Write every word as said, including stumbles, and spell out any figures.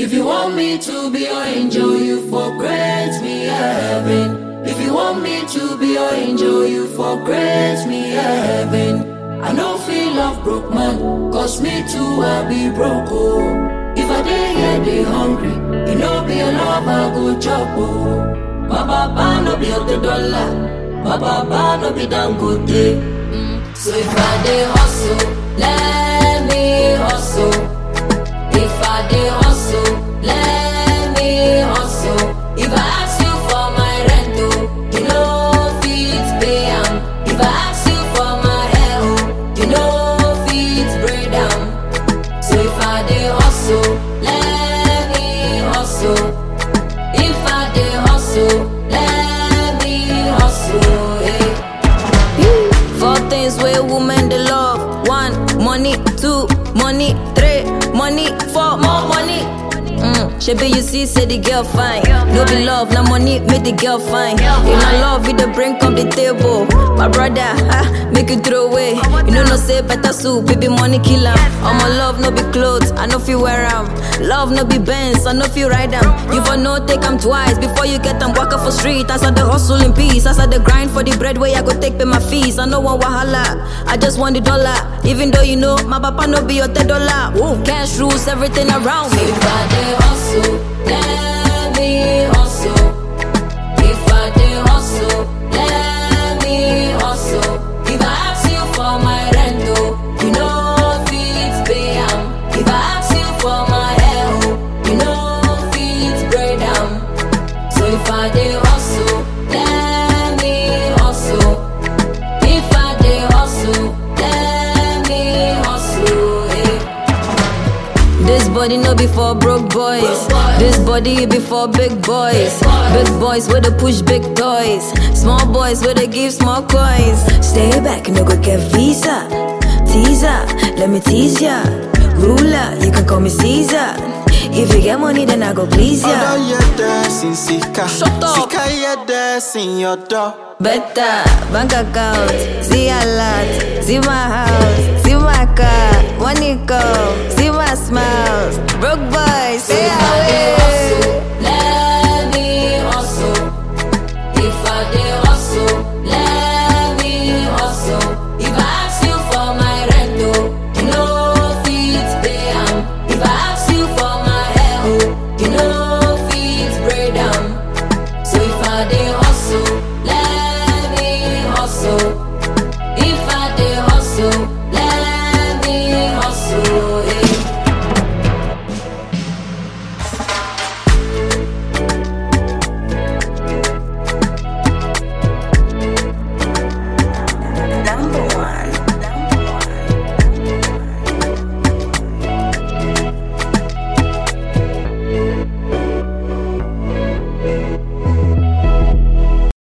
If you want me to be your angel, you for grace me heaven. If you want me to be your angel, you for grace me heaven. I no feel love broke man, cause me too I be broke oh. If I dey here dey hungry, you know be your love I go chop oh. My papa no be the dollar, my papa no be Dangote. mm. So if I dey hustle, let me hustle. If I dey hustle, let me hustle. If I ask you for my rent oh, you know fit pay am. If I ask you for my hair oh, you know fit braid am. So if I dey hustle, let me hustle. If I dey hustle, let me hustle. Hey. Four things where women they love: one, money; two, money; three, money; four, more money. Mm. Shebi you see, say the girl fine. No be love, no money, make the girl fine. In my love, you the bring up the table. My brother, ah, make it throw away. You know no say better soup, baby money kill 'em. All my love no be clothes, I know if you wear 'em. Love no be Benz, I know if you ride 'em. You for no take 'em twice before you get 'em. Walk up for street, as I the hustle in peace. As I the grind for the bread where I go take pay my fees. I no want wahala, I just want the dollar. Even though you know my papa no be your ten dollar. Woo. Cash rules everything around me. If I dey hustle, let me hustle. If I dey hustle, let me hustle. If I ask you for my rent oh, you know fit pay am. If I ask you for my hair oh, you know fit braid am. So if I dey hustle, let me hustle. If I dey hustle, let me hustle. Hey. This body no be for broke boys. This body be for big boys. Big boys where they push big toys. Small boys where they give small coins. Stay back, no go get visa. Teaser, let me tease ya. Ruler, you can call me Caesar. If you get money, then I go please ya. Although you're dancing, Sika. Shut up. Sika, you're dancing your door. Better bank account, see a lot, see my house, see my car, money come, see my smiles. Broke boys, say I